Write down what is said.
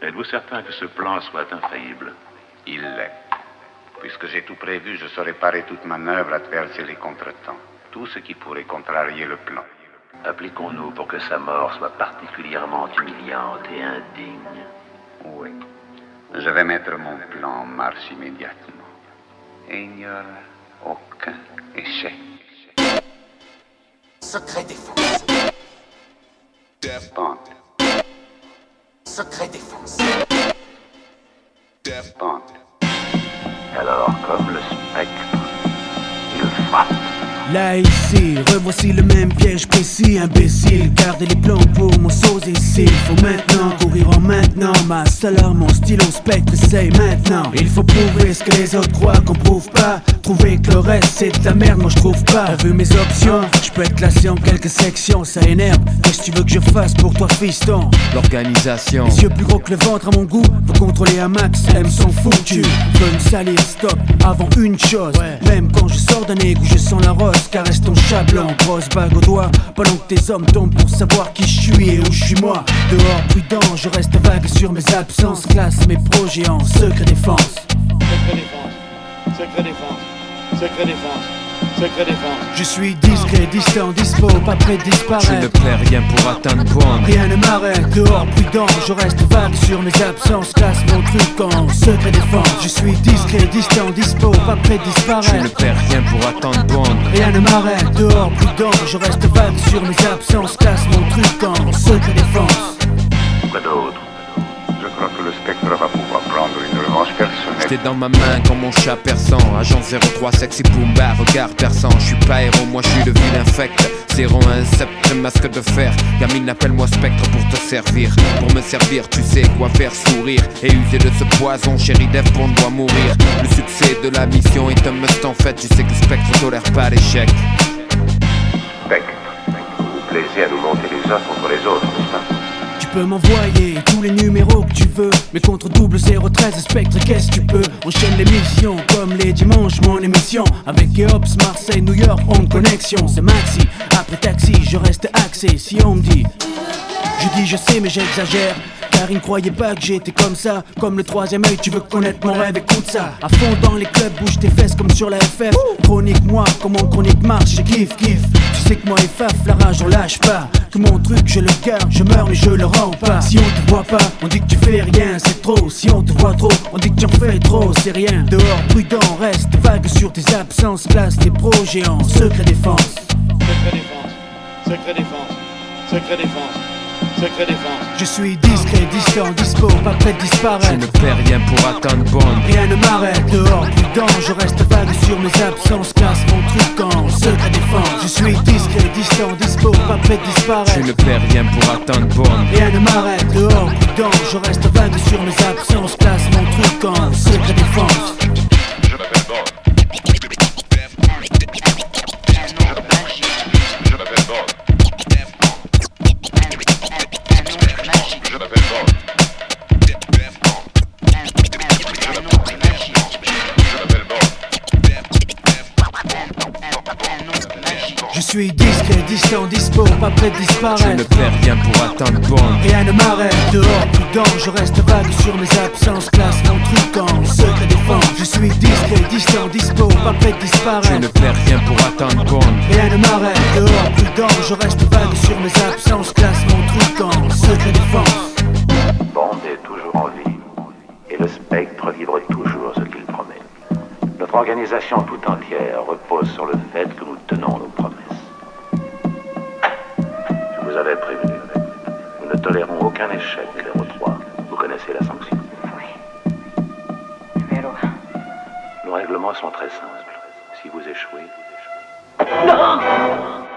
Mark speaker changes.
Speaker 1: Êtes-vous certain que ce plan soit infaillible?
Speaker 2: Il l'est. Puisque j'ai tout prévu, je saurai parer toute manœuvre adverse les contretemps. Tout ce qui pourrait contrarier le plan.
Speaker 1: Appliquons-nous pour que sa mort soit particulièrement humiliante et indigne.
Speaker 2: Oui. Je vais mettre mon plan en marche immédiatement. Et il n'y aura aucun échec.
Speaker 3: Secret défense.
Speaker 2: Bond.
Speaker 3: Secret défense.
Speaker 2: Bond.
Speaker 1: Alors, comme le spectre, il frappe.
Speaker 4: Là ici, revoici le même piège précis, imbécile. Gardez les plans pour mon sosie ici. Faut maintenant courir en maintenant. Ma seule arme, mon stylo spectre, c'est maintenant. Il faut prouver ce que les autres croient qu'on prouve pas. Trouver que le reste c'est de la merde, moi je trouve pas. T'as vu mes options? Je peux être classé en quelques sections, ça énerve. Qu'est-ce que tu veux que je fasse pour toi, fiston?
Speaker 5: L'organisation.
Speaker 4: Les yeux plus gros que le ventre à mon goût. Veut contrôler un max, M sont foutus. Veut me salir, stop, avant une chose. Même quand je sors d'un égout, je sens la rose. Caresse ton chat blanc, grosse bague au doigt. Pendant que tes hommes tombent pour savoir qui je suis et où je suis moi. Dehors prudent, je reste vague sur mes absences. Classe mes projets en secret défense.
Speaker 6: Secret défense. Secret défense. Secret défense. Secret défense.
Speaker 4: Je suis discret, distant, dispo, pas prêt de disparaître.
Speaker 5: Je ne perds rien pour atteindre Bond.
Speaker 4: Rien ne m'arrête, dehors prudent, je reste vague sur mes absences. Classe mon truc en secret défense. Je suis discret, distant, dispo, pas prêt de disparaître.
Speaker 5: Je ne perds rien pour attendre Bond.
Speaker 4: Rien ne m'arrête, dehors prudent, je reste vague sur mes absences. Classe mon truc en secret défense.
Speaker 1: Quoi d'autre?
Speaker 2: Je crois que le spectre va pouvoir prendre une revanche personnelle.
Speaker 5: J'étais dans ma main comme mon chat perçant. Agent 03, sexy Pumba, regard perçant. Je suis pas héros, moi je suis le vilain infect. 01, sceptre, masque de fer. Gamine, appelle-moi spectre pour te servir. Pour me servir, tu sais quoi faire sourire. Et user de ce poison, chéri Def, on doit mourir. Le succès de la mission est un must en fait. Tu sais que spectre tolère pas l'échec.
Speaker 1: Spectre, vous vous plaisez à nous monter les uns contre les autres, n'est-ce pas?
Speaker 4: Tu peux m'envoyer tous les numéros que tu veux, mais contre double 013 spectre, qu'est-ce que tu peux? Enchaîne les missions comme les dimanches, mon émission. Avec Eops, Marseille, New York, en connexion. C'est maxi, après taxi, je reste axé. Si on me dit, je dis je sais mais j'exagère. Car ils ne croyaient pas que j'étais comme ça. Comme le troisième œil, tu veux connaître mon rêve, écoute ça. À fond dans les clubs, bouge tes fesses comme sur la FF. Chronique moi, comme mon chronique marche, je kiffe. Tu sais que moi et Faf, la rage on lâche pas. Que mon truc je le garde, je meurs mais je le rends pas. Si on te voit pas, on dit que tu fais rien, c'est trop. Si on te voit trop, on dit que tu en fais trop, c'est rien. Dehors prudent, reste vague sur tes absences. Classe tes projets en secret défense.
Speaker 6: Secret défense. Secret défense. Secret défense. Secret défense.
Speaker 4: Je suis discret, distant, dispo, pas prêt de disparaître.
Speaker 5: Je ne perds rien pour atteindre Bond.
Speaker 4: Rien ne m'arrête, dehors prudent, je reste vague sur mes absences. Classe mon truc en secret défense. Je suis discret, distant, dispo, pas prêt de disparaître.
Speaker 5: Je ne perds rien pour atteindre Bond.
Speaker 4: Rien ne m'arrête, dehors prudent, je reste vague sur mes absences. Classe mon truc en secret défense.
Speaker 1: Je m'appelle Bond. Je m'appelle Bond. Je m'appelle Bond.
Speaker 4: Je suis discret, distant, dispo, pas prêt de
Speaker 5: Je ne
Speaker 4: disparaître.
Speaker 5: perds rien pour atteindre Bond.
Speaker 4: Rien ne m'arrête, dehors prudent, je reste vague sur mes absences. Classe mon truc en secret défense. Je suis discret, distant, dispo, pas prêt de
Speaker 5: Je
Speaker 4: disparaître.
Speaker 5: ne perds rien pour atteindre Bond.
Speaker 4: Rien ne m'arrête, dehors prudent, je reste vague sur mes absences. Classe mon truc en secret défense.
Speaker 1: Bond est toujours en vie, et le spectre livre toujours ce qu'il promet. Notre organisation tout entière repose sur le fait que nous tenons nos promesses. Je vous avais prévenu. Nous ne tolérons aucun échec, 03. Vous connaissez la sanction.
Speaker 7: Oui. Numéro 1.
Speaker 1: Nos règlements sont très simples. Si vous échouez, vous échouez. Non!